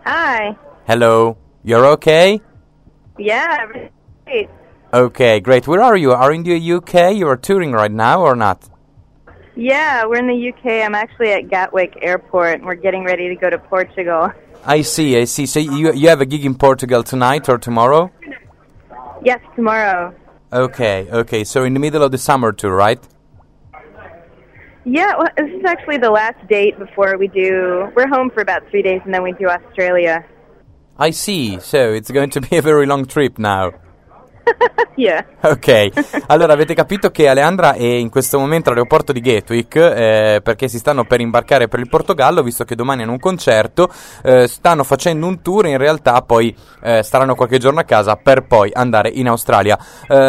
Hi. Hello. You're okay? Yeah, everything's great. Okay, great. Where are you? Are you in the UK? You are touring right now or not? Yeah, we're in the UK. I'm actually at Gatwick Airport, and we're getting ready to go to Portugal. I see. So you have a gig in Portugal tonight or tomorrow? Yes, tomorrow. Okay. So in the middle of the summer tour, right? Yeah, well, this is actually the last date before we're home for about 3 days, and then we do Australia. I see. So it's going to be a very long trip now. Yeah. Ok, allora avete capito che Aleandra è in questo momento all'aeroporto di Gatwick perché si stanno per imbarcare per il Portogallo, visto che domani hanno un concerto, stanno facendo un tour e in realtà poi staranno qualche giorno a casa per poi andare in Australia.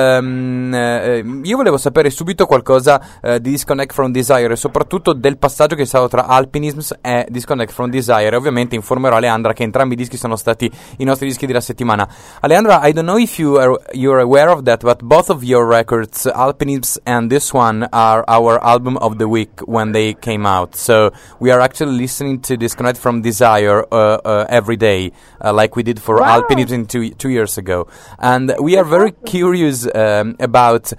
Io volevo sapere subito qualcosa di Disconnect from Desire e soprattutto del passaggio che è stato tra Alpinisms e Disconnect from Desire. Ovviamente informerò Aleandra che entrambi i dischi sono stati i nostri dischi della settimana. Aleandra, I don't know if you're aware of that, but both of your records, Alpinisms and this one, are our album of the week when they came out. So we are actually listening to Disconnect from Desire every day, like we did for Alpinisms 2 years ago. And we are very curious about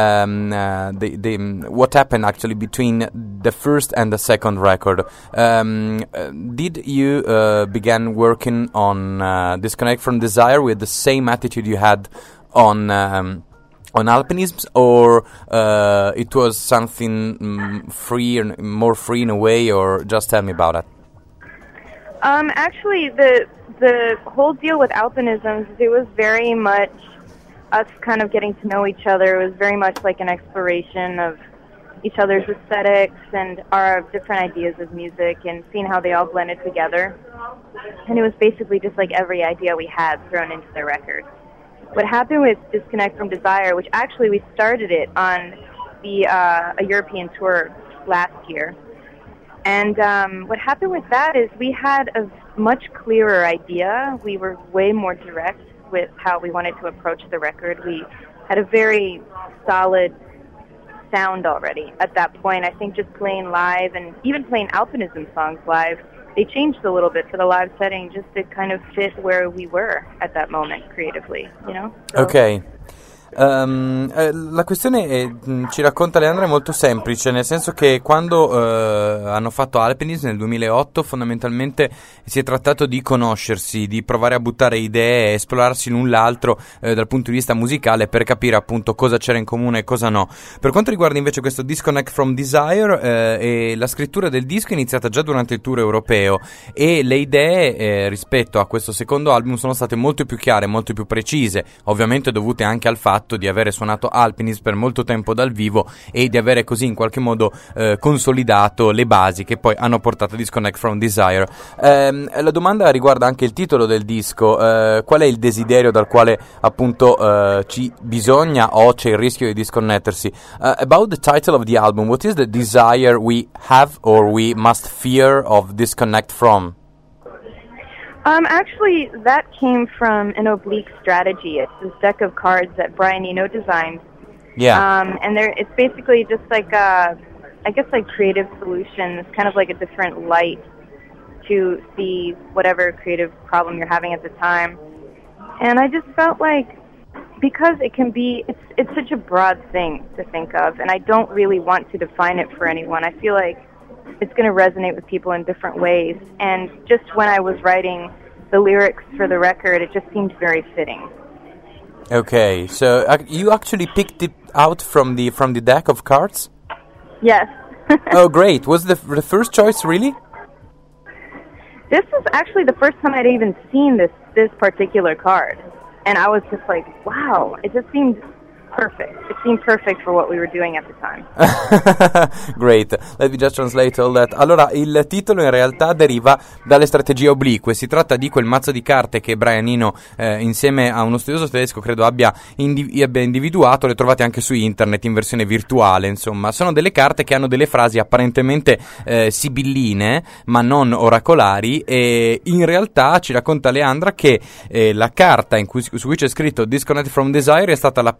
what happened actually between the first and the second record. Did you begin working on Disconnect from Desire with the same attitude you had on Alpinisms, or it was something free and more free in a way, or just tell me about it? Actually, the whole deal with Alpinisms, it was very much us kind of getting to know each other. It was very much like an exploration of each other's aesthetics and our different ideas of music and seeing how they all blended together. And it was basically just like every idea we had thrown into the record. What happened with Disconnect from Desire, which actually we started it on a European tour last year, and what happened with that is we had a much clearer idea. We were way more direct with how we wanted to approach the record. We had a very solid sound already at that point. I think just playing live and even playing Alpinism songs live, they changed a little bit for the live setting just to kind of fit where we were at that moment creatively, you know? So. Ok. La questione ci racconta Leandra è molto semplice, nel senso che quando hanno fatto Alpinism nel 2008 fondamentalmente si è trattato di conoscersi, di provare a buttare idee, esplorarsi l'un l'altro dal punto di vista musicale per capire appunto cosa c'era in comune e cosa no. Per quanto riguarda invece questo Disconnect from Desire, la scrittura del disco è iniziata già durante il tour europeo e le idee rispetto a questo secondo album sono state molto più chiare, molto più precise, ovviamente dovute anche al fatto di avere suonato Alpinism per molto tempo dal vivo e di avere così in qualche modo consolidato le basi che poi hanno portato a Disconnect from Desire. La domanda riguarda anche il titolo del disco. Qual è il desiderio dal quale appunto ci bisogna o c'è il rischio di disconnettersi? About the title of the album, what is the desire we have or we must fear of disconnect from? Actually, that came from an oblique strategy. It's this deck of cards that Brian Eno designed. Yeah. And it's basically just like creative solutions, kind of like a different light to see whatever creative problem you're having at the time. And I just felt like, because it can be, it's such a broad thing to think of, and I don't really want to define it for anyone. I feel like it's going to resonate with people in different ways. And just when I was writing the lyrics for the record, it just seemed very fitting. Okay, so you actually picked it out from the deck of cards? Yes. Oh, great. Was the first choice really? This was actually the first time I'd even seen this particular card. And I was just like, wow, it just seemed perfect. It seemed perfect for what we were doing at the time. Great, let me just translate all that. Allora, il titolo in realtà deriva dalle strategie oblique. Si tratta di quel mazzo di carte che Brian Eno insieme a uno studioso tedesco credo abbia individuato. Le trovate anche su internet in versione virtuale, insomma. Sono delle carte che hanno delle frasi apparentemente sibilline ma non oracolari, e in realtà ci racconta Leandra che la carta su cui c'è scritto Disconnect from Desire è stata la prima carta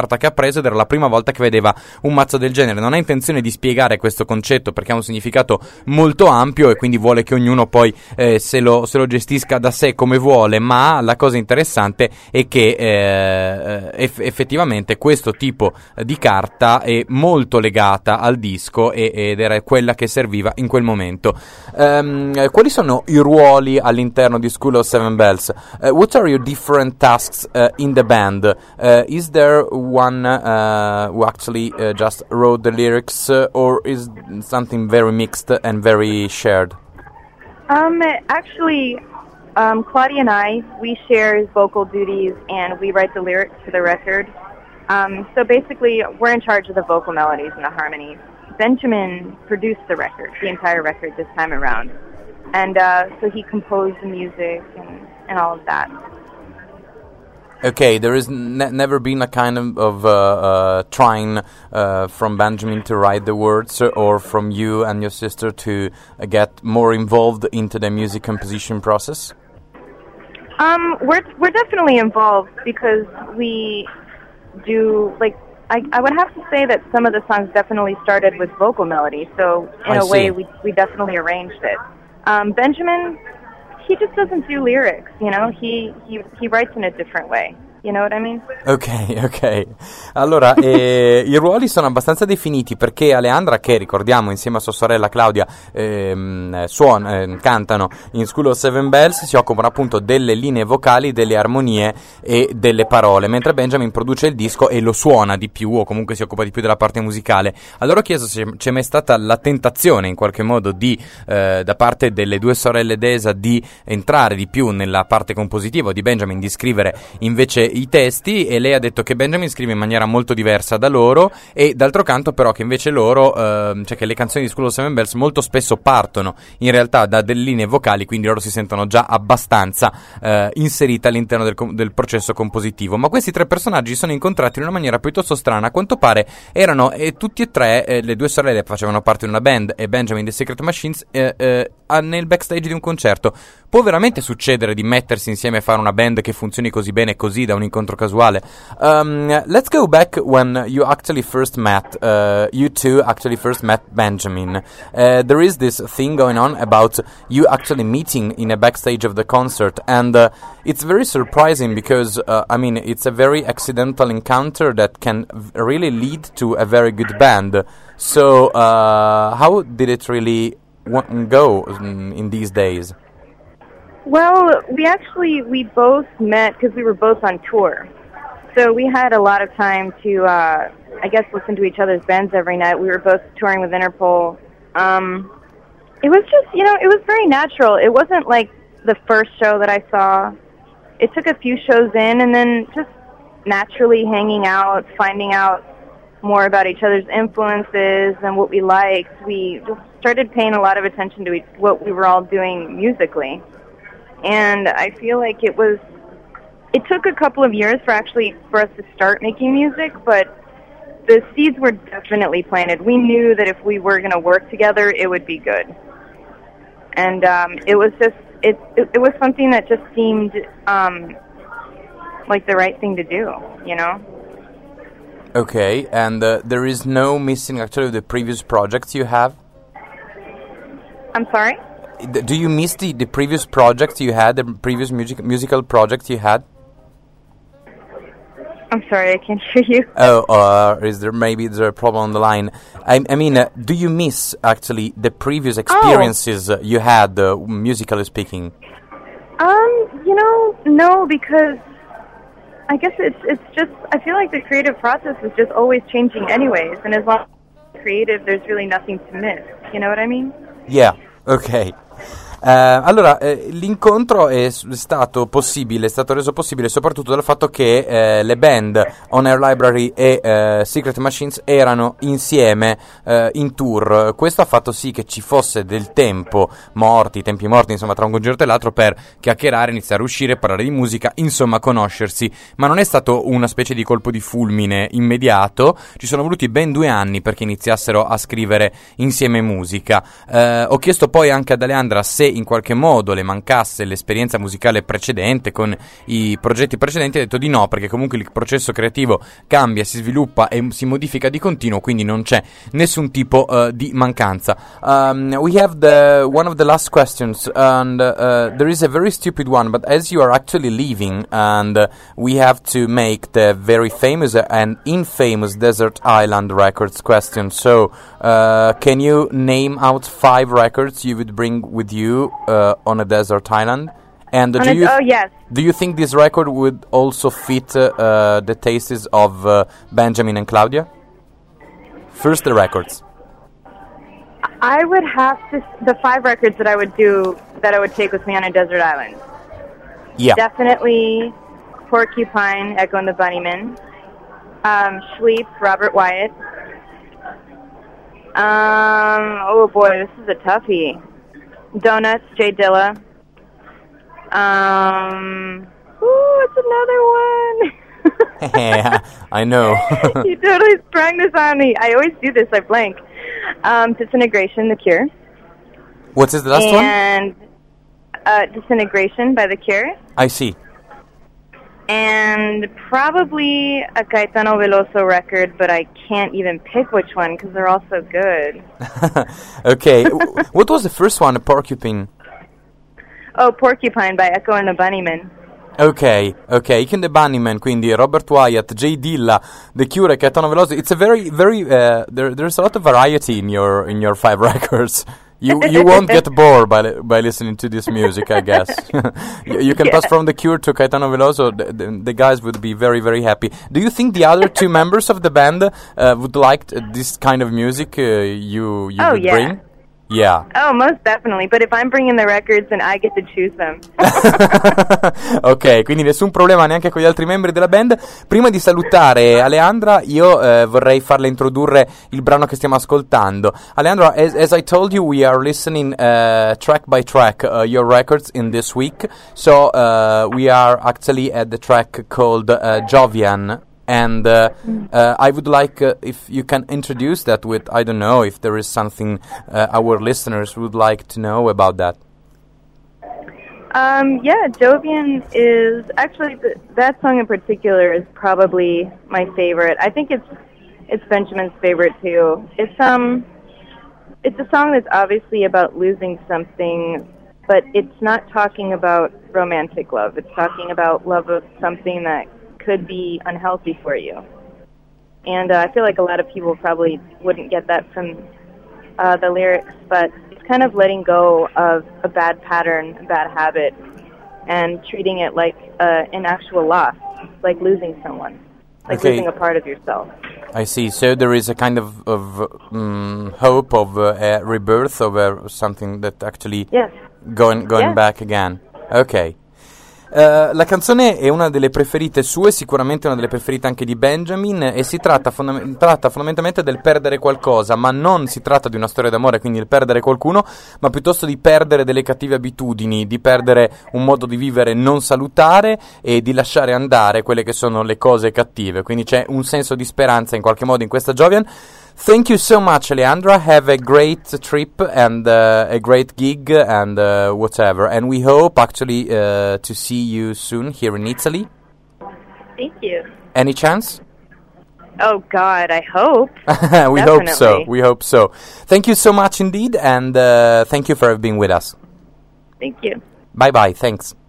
carta che ha preso ed era la prima volta che vedeva un mazzo del genere. Non ha intenzione di spiegare questo concetto perché ha un significato molto ampio e quindi vuole che ognuno poi se lo gestisca da sé come vuole, ma la cosa interessante è che effettivamente questo tipo di carta è molto legata al disco ed era quella che serviva in quel momento. Quali sono i ruoli all'interno di School of Seven Bells? What are your different tasks in the band? Is there one who actually just wrote the lyrics or is something very mixed and very shared? Actually, Claudia and I, we share vocal duties and we write the lyrics for the record. So basically, we're in charge of the vocal melodies and the harmonies. Benjamin produced the record, the entire record this time around. And so he composed the music and all of that. Okay, there is never been a kind of trying from Benjamin to write the words or from you and your sister to get more involved into the music composition process? We're definitely involved because we do, like, I would have to say that some of the songs definitely started with vocal melody, so in a way we definitely arranged it. Benjamin, he just doesn't do lyrics, you know, he writes in a different way. You know what I mean? Ok. Allora, i ruoli sono abbastanza definiti perché Aleandra, che ricordiamo insieme a sua sorella Claudia cantano in School of Seven Bells, si occupano appunto delle linee vocali, delle armonie e delle parole, mentre Benjamin produce il disco e lo suona di più o comunque si occupa di più della parte musicale. Allora ho chiesto se c'è mai stata la tentazione in qualche modo di da parte delle due sorelle Deza di entrare di più nella parte compositiva, di Benjamin di scrivere invece i testi, e lei ha detto che Benjamin scrive in maniera molto diversa da loro e d'altro canto però che invece loro cioè che le canzoni di School of Seven Bells molto spesso partono in realtà da delle linee vocali, quindi loro si sentono già abbastanza inserite all'interno del processo compositivo. Ma questi tre personaggi sono incontrati in una maniera piuttosto strana. A quanto pare erano tutti e tre le due sorelle facevano parte di una band e Benjamin The Secret Machines nel backstage di un concerto. Può veramente succedere di mettersi insieme e fare una band che funzioni così bene così da un incontro casuale? Let's go back when you actually first met, you two actually first met Benjamin. There is this thing going on about you actually meeting in a backstage of the concert, and it's very surprising because, I mean, it's a very accidental encounter that can really lead to a very good band. So, how did it really go in these days? Well, we both met because we were both on tour. So we had a lot of time to, I guess, listen to each other's bands every night. We were both touring with Interpol. It was just, you know, it was very natural. It wasn't like the first show that I saw. It took a few shows in and then just naturally hanging out, finding out more about each other's influences and what we liked. We just started paying a lot of attention to what we were all doing musically. And I feel like it took a couple of years for us to start making music, but the seeds were definitely planted. We knew that if we were going to work together, it would be good. And it was just, it was something that just seemed like the right thing to do, you know? Okay, and there is no missing actually the previous projects you have? I'm sorry? Do you miss the previous projects you had, the previous musical projects you had? I'm sorry, I can't hear you. Oh, is there a problem on the line? I mean, do you miss actually the previous experiences you had, musically speaking? You know, no, because I guess it's just, I feel like the creative process is just always changing anyways, and as long as it's creative, there's really nothing to miss. You know what I mean? Yeah, okay. Allora, l'incontro è stato reso possibile soprattutto dal fatto che le band On Air Library e Secret Machines erano insieme in tour. Questo ha fatto sì che ci fosse del tempi morti, insomma, tra un concerto e l'altro per chiacchierare, iniziare a uscire, parlare di musica, insomma, conoscersi. Ma non è stato una specie di colpo di fulmine immediato, ci sono voluti ben 2 anni perché iniziassero a scrivere insieme musica. Ho chiesto poi anche ad Aleandra se in qualche modo le mancasse l'esperienza musicale precedente con i progetti precedenti, ha detto di no, perché comunque il processo creativo cambia, si sviluppa e si modifica di continuo, quindi non c'è nessun tipo di mancanza. We have one of the last questions, and there is a very stupid one, but as you are actually leaving and we have to make the very famous and infamous Desert Island Records question, so can you name out 5 records you would bring with you on a desert island? And yes. Do you think this record would also fit the tastes of Benjamin and Claudia? First, the records. I would have to, the 5 records that I would take with me on a desert island. Yeah. Definitely Porcupine, Echo and the Bunnymen. Sleep, Robert Wyatt. Oh boy, this is a toughie. Donuts, Jay Dilla. It's another one. Yeah, I know. You totally sprung this on me. I always do this, I blank. Disintegration, The Cure. What is the last one? And Disintegration by The Cure. I see. And probably a Caetano Veloso record, but I can't even pick which one because they're all so good. Okay. What was the first one, Porcupine? Oh, Porcupine by Echo and the Bunnymen. Ok, Echo and the Bunnymen, quindi Robert Wyatt, Jay Dilla, The Cure, Caetano Veloso. It's a very, very, there's a lot of variety in your 5 records. You won't get bored by listening to this music, I guess. You can pass from The Cure to Caetano Veloso. The guys would be very, very happy. Do you think the other 2 members of the band would like this kind of music you would bring? Yeah. Oh, most definitely. But if I'm bringing the records, then I get to choose them. Ok, quindi nessun problema neanche con gli altri membri della band. Prima di salutare Aleandra, io vorrei farle introdurre il brano che stiamo ascoltando. Aleandra, as I told you, we are listening track by track your records in this week. So we are actually at the track called Jovian. And I would like if you can introduce that with, I don't know, if there is something our listeners would like to know about that. Yeah, Jovian is actually that song in particular is probably my favorite. I think it's Benjamin's favorite too. It's a song that's obviously about losing something, but it's not talking about romantic love. It's talking about love of something that could be unhealthy for you. And I feel like a lot of people probably wouldn't get that from the lyrics, but it's kind of letting go of a bad pattern, a bad habit, and treating it like an actual loss, like losing someone, like losing a part of yourself. I see. So there is a kind of hope of a rebirth of something that actually going back again. Okay. La canzone è una delle preferite sue, sicuramente una delle preferite anche di Benjamin, e si tratta fondamentalmente del perdere qualcosa, ma non si tratta di una storia d'amore, quindi il perdere qualcuno, ma piuttosto di perdere delle cattive abitudini, di perdere un modo di vivere non salutare e di lasciare andare quelle che sono le cose cattive, quindi c'è un senso di speranza in qualche modo in questa Jovian. Thank you so much, Aleandra. Have a great trip and a great gig and whatever. And we hope actually to see you soon here in Italy. Thank you. Any chance? Oh God, I hope. We hope so. We hope so. Thank you so much indeed, and thank you for being with us. Thank you. Bye bye. Thanks.